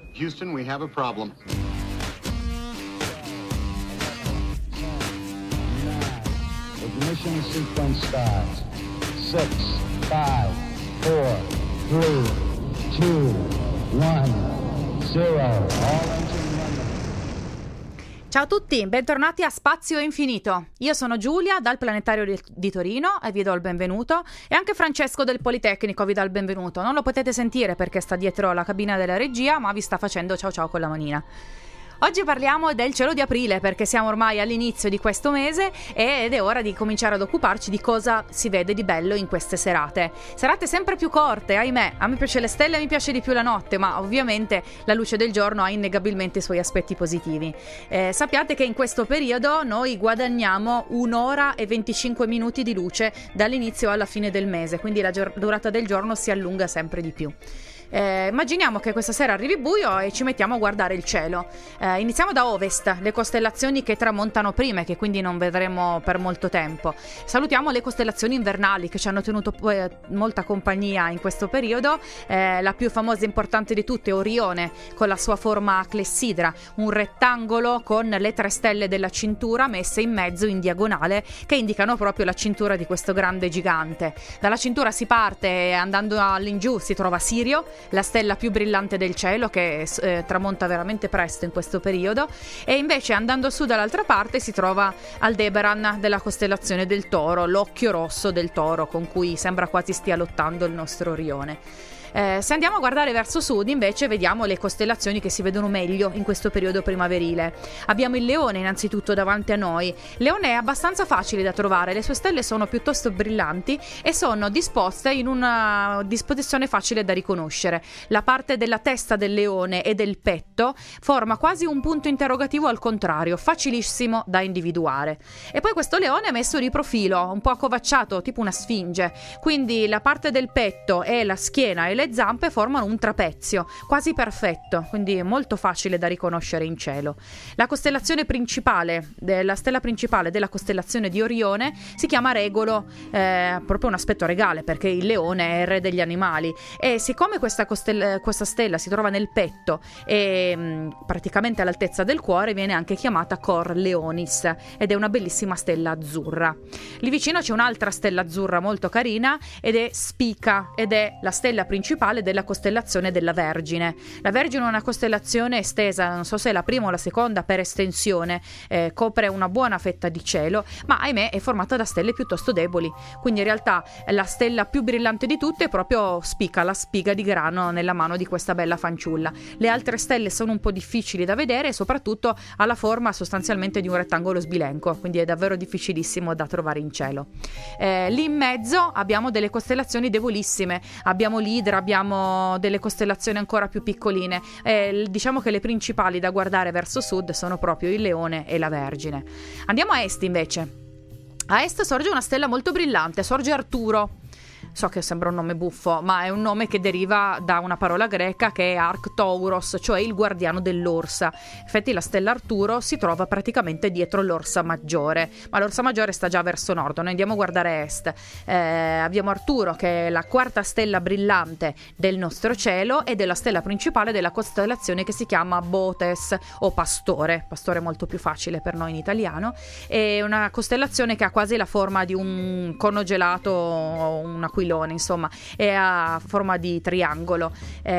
Houston, we have a problem. Ignition sequence starts. 6, 5, 4, 3, 2, 1, 0. All engine running. Ciao a tutti, bentornati a Spazio Infinito. Io sono Giulia dal Planetario di Torino e vi do il benvenuto, e anche Francesco del Politecnico vi dà il benvenuto. Non lo potete sentire perché sta dietro la cabina della regia, ma vi sta facendo ciao ciao con la manina. Oggi parliamo del cielo di aprile perché siamo ormai all'inizio di questo mese ed è ora di cominciare ad occuparci di cosa si vede di bello in queste serate. Serate sempre più corte, ahimè. A me piace le stelle, mi piace di più la notte, ma ovviamente la luce del giorno ha innegabilmente i suoi aspetti positivi. Sappiate che in questo periodo noi guadagniamo 1 ora e 25 minuti di luce dall'inizio alla fine del mese, quindi la durata del giorno si allunga sempre di più. Immaginiamo che questa sera arrivi buio e ci mettiamo a guardare il cielo. Iniziamo da ovest, le costellazioni che tramontano prima e che quindi non vedremo per molto tempo. Salutiamo le costellazioni invernali che ci hanno tenuto molta compagnia in questo periodo. La più famosa e importante di tutte è Orione, con la sua forma a clessidra, un rettangolo con le 3 stelle della cintura messe in mezzo in diagonale, che indicano proprio la cintura di questo grande gigante. Dalla cintura si parte e andando all'ingiù si trova Sirio, la stella più brillante del cielo, che tramonta veramente presto in questo periodo, e invece andando su dall'altra parte si trova Aldebaran della costellazione del Toro, l'occhio rosso del Toro con cui sembra quasi stia lottando il nostro Orione. Se andiamo a guardare verso sud invece vediamo le costellazioni che si vedono meglio in questo periodo primaverile. Abbiamo il Leone innanzitutto davanti a noi. Leone è abbastanza facile da trovare, le sue stelle sono piuttosto brillanti e sono disposte in una disposizione facile da riconoscere. La parte della testa del leone e del petto forma quasi un punto interrogativo al contrario, facilissimo da individuare. E poi questo leone è messo di profilo, un po' accovacciato, tipo una sfinge, quindi la parte del petto e la schiena e le zampe formano un trapezio quasi perfetto, quindi molto facile da riconoscere in cielo. La costellazione principale, la stella principale della costellazione di Orione si chiama Regolo, proprio un aspetto regale perché il leone è il re degli animali, e siccome questa stella si trova nel petto e praticamente all'altezza del cuore, viene anche chiamata Cor Leonis ed è una bellissima stella azzurra. Lì vicino c'è un'altra stella azzurra molto carina ed è Spica, ed è la stella principale della costellazione della Vergine. La Vergine è una costellazione estesa, non so se è la prima o la seconda per estensione, copre una buona fetta di cielo, ma ahimè è formata da stelle piuttosto deboli, quindi in realtà la stella più brillante di tutte è proprio Spica, la spiga di grano nella mano di questa bella fanciulla. Le altre stelle sono un po' difficili da vedere e soprattutto ha la forma sostanzialmente di un rettangolo sbilenco, quindi è davvero difficilissimo da trovare in cielo. Lì in mezzo abbiamo delle costellazioni debolissime, abbiamo l'Idra, abbiamo delle costellazioni ancora più piccoline. Diciamo che le principali da guardare verso sud sono proprio il Leone e la Vergine. Andiamo a est invece. A est sorge una stella molto brillante, sorge Arturo. So che sembra un nome buffo, ma è un nome che deriva da una parola greca che è Arctouros, cioè il guardiano dell'orsa. Infatti la stella Arturo si trova praticamente dietro l'Orsa Maggiore, ma l'Orsa Maggiore sta già verso nord, noi andiamo a guardare est. Abbiamo Arturo, che è la 4ª stella brillante del nostro cielo ed è la stella principale della costellazione che si chiama Botes o Pastore molto più facile per noi in italiano. È una costellazione che ha quasi la forma di un cono gelato o un aquilone, insomma è a forma di triangolo.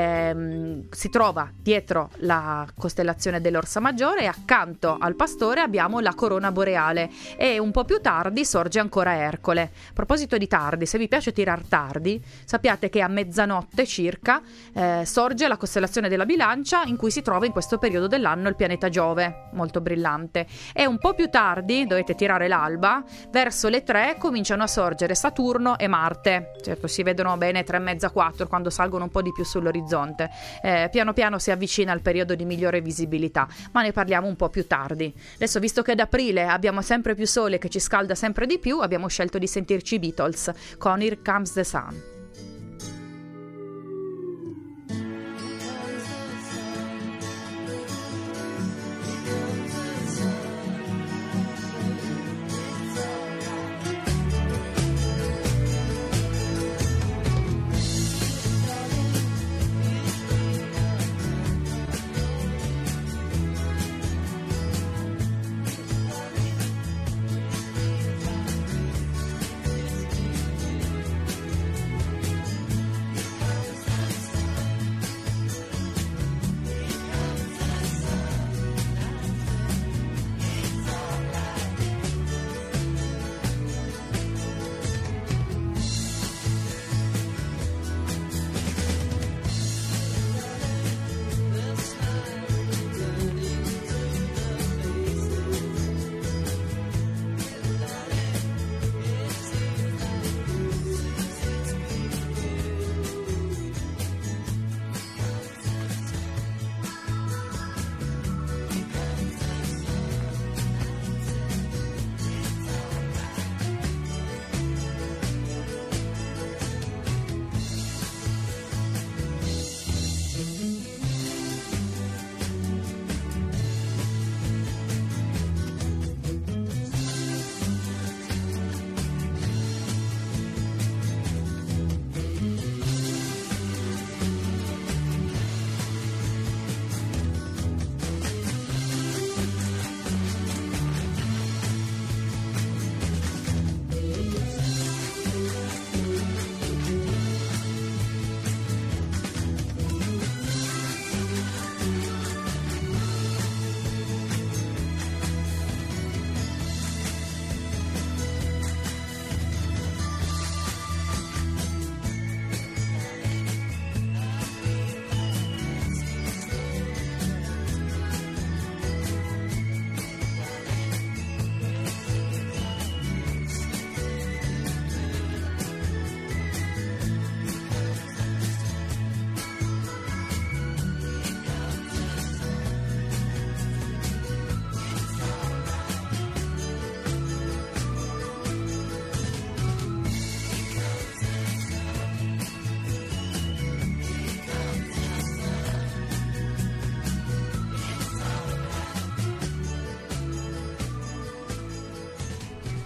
Si trova dietro la costellazione dell'Orsa Maggiore e accanto al Pastore abbiamo la Corona Boreale, e un po' più tardi sorge ancora Ercole. A proposito di tardi, se vi piace tirar tardi, sappiate che a mezzanotte circa sorge la costellazione della Bilancia, in cui si trova in questo periodo dell'anno il pianeta Giove, molto brillante. E un po' più tardi, dovete tirare l'alba, verso le 3 cominciano a sorgere Saturno e Marte. Certo, si vedono bene 3:30, 4 quando salgono un po' di più sull'orizzonte. Piano piano si avvicina al periodo di migliore visibilità, ma ne parliamo un po' più tardi. Adesso, visto che ad aprile abbiamo sempre più sole che ci scalda sempre di più, abbiamo scelto di sentirci i Beatles con Here Comes the Sun.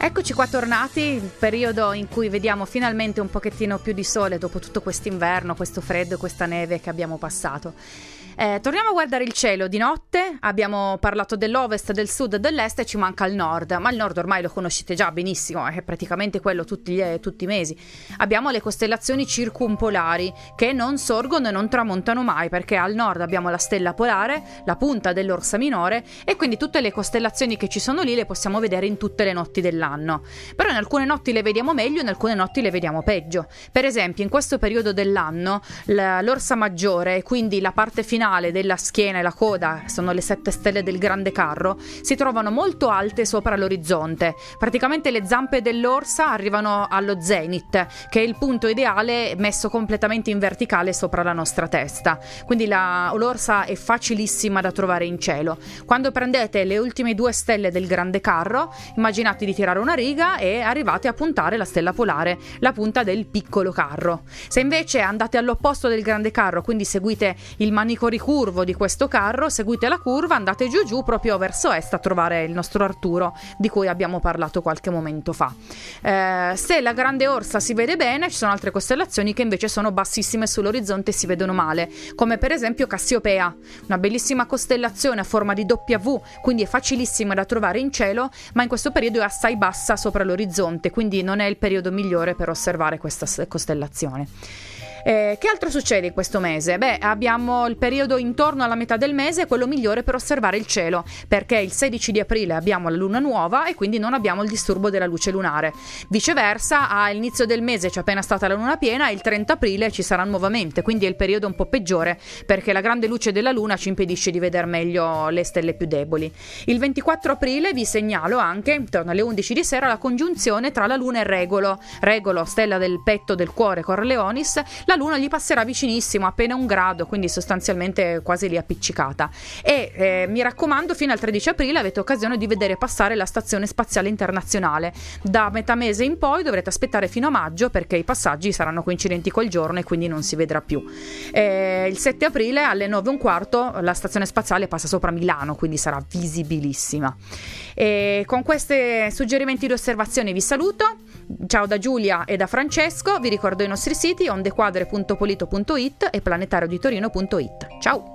Eccoci qua tornati, il periodo in cui vediamo finalmente un pochettino più di sole dopo tutto quest'inverno, questo freddo e questa neve che abbiamo passato. Torniamo a guardare il cielo di notte. Abbiamo parlato dell'ovest, del sud e dell'est e ci manca il nord, ma il nord ormai lo conoscete già benissimo, è praticamente quello tutti i mesi. Abbiamo le costellazioni circumpolari che non sorgono e non tramontano mai, perché al nord abbiamo la stella polare, la punta dell'Orsa Minore, e quindi tutte le costellazioni che ci sono lì le possiamo vedere in tutte le notti dell'anno. Però in alcune notti le vediamo meglio, in alcune notti le vediamo peggio. Per esempio in questo periodo dell'anno l'Orsa Maggiore, quindi la parte finale della schiena e la coda, sono le 7 stelle del Grande Carro, si trovano molto alte sopra l'orizzonte. Praticamente le zampe dell'orsa arrivano allo zenith, che è il punto ideale messo completamente in verticale sopra la nostra testa. Quindi l'orsa è facilissima da trovare in cielo. Quando prendete le ultime 2 stelle del Grande Carro, immaginate di tirare una riga e arrivate a puntare la stella polare, la punta del Piccolo Carro. Se invece andate all'opposto del Grande Carro, quindi seguite il manico ricurvo di questo carro, seguite la curva, andate giù proprio verso est a trovare il nostro Arturo di cui abbiamo parlato qualche momento fa. Se la grande orsa si vede bene, ci sono altre costellazioni che invece sono bassissime sull'orizzonte e si vedono male, come per esempio Cassiopea, una bellissima costellazione a forma di W, quindi è facilissima da trovare in cielo, ma in questo periodo è assai bassa sopra l'orizzonte, quindi non è il periodo migliore per osservare questa costellazione. Che altro succede in questo mese? Abbiamo il periodo intorno alla metà del mese, quello migliore per osservare il cielo, perché il 16 di aprile abbiamo la luna nuova e quindi non abbiamo il disturbo della luce lunare. Viceversa, all'inizio del mese c'è appena stata la luna piena e il 30 aprile ci sarà nuovamente, quindi è il periodo un po' peggiore, perché la grande luce della luna ci impedisce di vedere meglio le stelle più deboli. Il 24 aprile vi segnalo anche, intorno alle 11 di sera, la congiunzione tra la luna e Regolo, stella del petto del cuore Corleonis. La luna gli passerà vicinissimo, appena 1 grado, quindi sostanzialmente quasi lì appiccicata. E mi raccomando, fino al 13 aprile avete occasione di vedere passare la Stazione Spaziale Internazionale. Da metà mese in poi dovrete aspettare fino a maggio, perché i passaggi saranno coincidenti col giorno e quindi non si vedrà più. Il 7 aprile alle 9:15 la Stazione Spaziale passa sopra Milano, quindi sarà visibilissima. E con questi suggerimenti di osservazione vi saluto. Ciao da Giulia e da Francesco. Vi ricordo i nostri siti ondequadre.polito.it e planetarioditorino.it. Ciao!